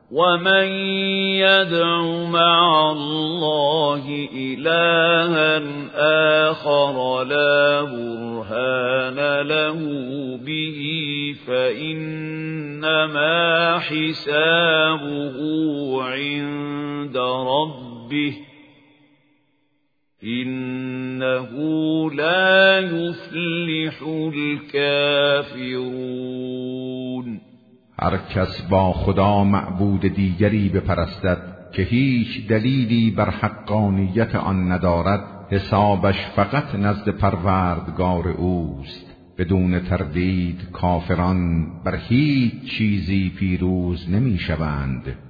ومن يدع مع الله إلها آخر لا برهان له به فإنما حسابه عند ربه إنه لا يفلح الكافرون. هر کس با خدا معبود دیگری بپرستد که هیچ دلیلی بر حقانیت آن ندارد، حسابش فقط نزد پروردگار اوست. بدون تردید کافران بر هیچ چیزی پیروز نمی شوند.